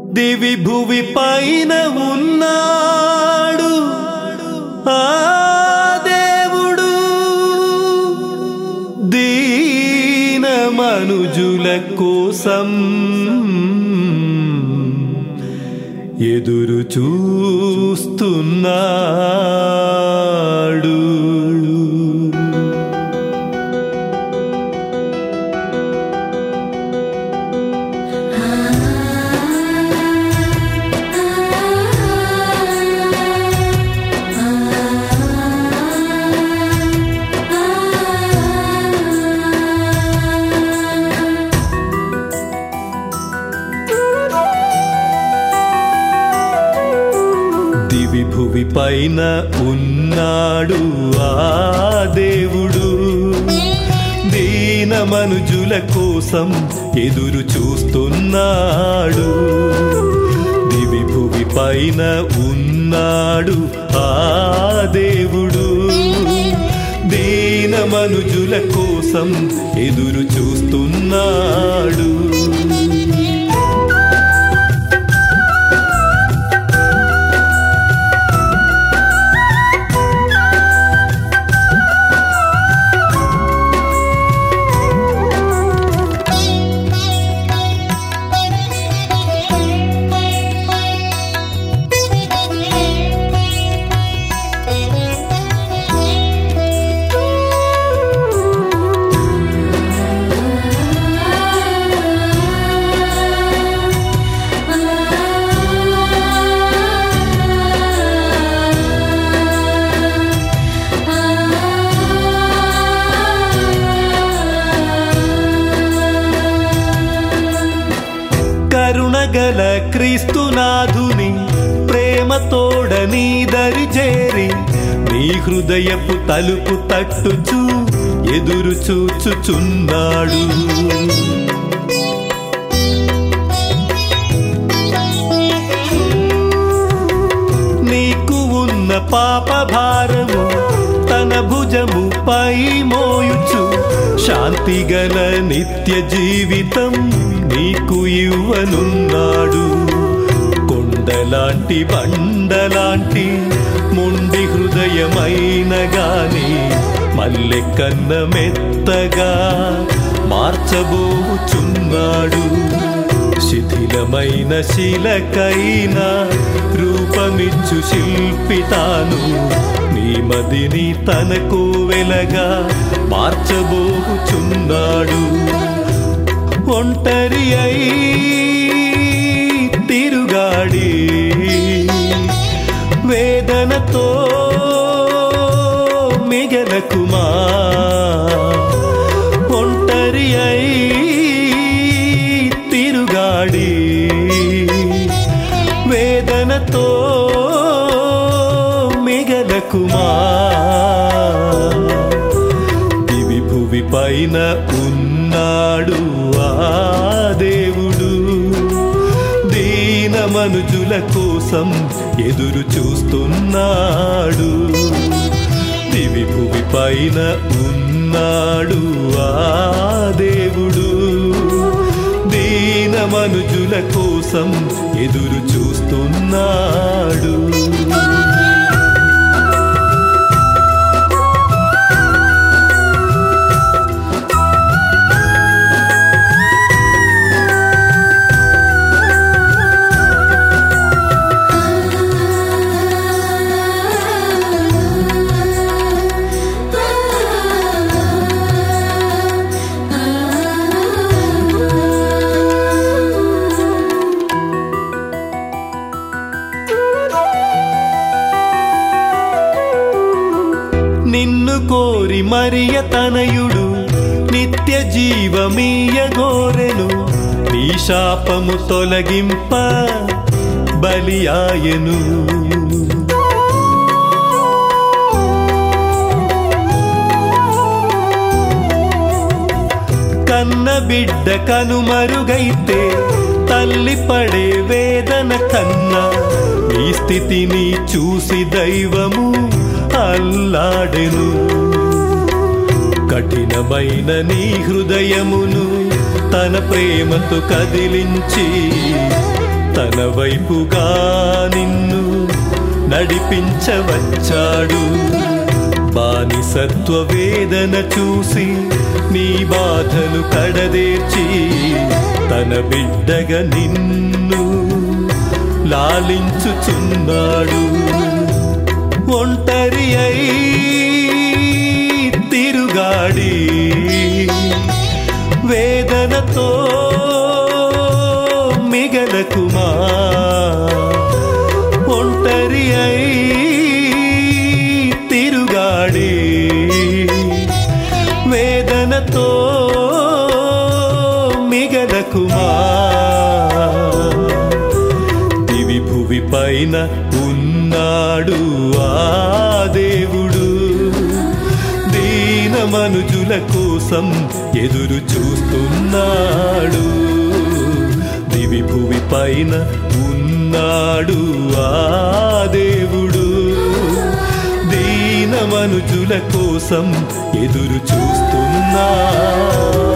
దివి భువి పైన ఉన్నాడు ఆ దేవుడు, దీన మనుజుల కోసం ఎదురు చూస్తున్నాడు. దివి భువి పైన ఉన్నాడు ఆ దేవుడు, దీన మనుజుల కోసం ఎదురు చూస్తున్నాడు. దివి భువి పైన ఉన్నాడు ఆ దేవుడు, దీన మనుజుల కోసం ఎదురు చూస్తున్నాడు. కరుణగల క్రీస్తునాథుని ప్రేమతోడ నీ దరి చేరి, నీ హృదయపు తలుపు తట్టుచు ఎదురు చూచుచున్నాడు. నీకు ఉన్న పాప భారము తన భుజముపై మోయుచు, శాంతిగల నిత్య జీవితం నీకు ఇవ్వనున్నాడు. కొండలాంటి బండలాంటి మొండి హృదయమైన గాని మల్లె కన్న మెత్తగా మార్చబోచున్నాడు. శిథిలమైన శిలకైనా రూపమిచ్చు శిల్పి తాను, నీ మదిని తనకు వెలగా మార్చబోచున్నాడు. ఒంటరి అయి తిరుగాడి వేదనతో మిగలకుమా, ఒంటరి అయి తిరుగాడి వేదనతో మిగలకుమా. దివి భువి పైన ఉన్నాడు ఆ దేవుడు, దీన మనుజుల కోసం ఎదురు చూస్తున్నాడు. దివి భువి పైన ఉన్నాడు ఆ దేవుడు, దీన మనుజుల కోసం ఎదురు చూస్తున్నాడు. నిన్ను కోరి మరియ తనయుడు నిత్య జీవమీయ గోరెను, నీ శాపము తొలగింప బలియాయెను. కన్న బిడ్డ కనుమరుగైతే తల్లి పడే వేదన కన్నా, నీ స్థితిని చూసి దైవము అల్లాడెను. కఠినమైన నీ హృదయమును తన ప్రేమతో కదిలించి తన వైపుగా నిన్ను నడిపించవచ్చాడు. బానిసత్వ వేదన చూసి నీ బాధలు కడదేర్చి తన బిడ్డగా నిన్ను లాలించుచున్నాడు. ఒంటరి అయి తిరుగాడి వేదనతో మిగలకుమా. ఒంటరి అయి తిరుగాడి వేదనతో మిగలకుమా. దివి భువి పైన ఉన్నాడు ఆ దేవుడు, దీన మనుజుల కోసం ఎదురు చూస్తున్నాడు. దివి భువి పైన ఉన్నాడు ఆ దేవుడు, దీన మనుజుల కోసం ఎదురు చూస్తున్నాడు.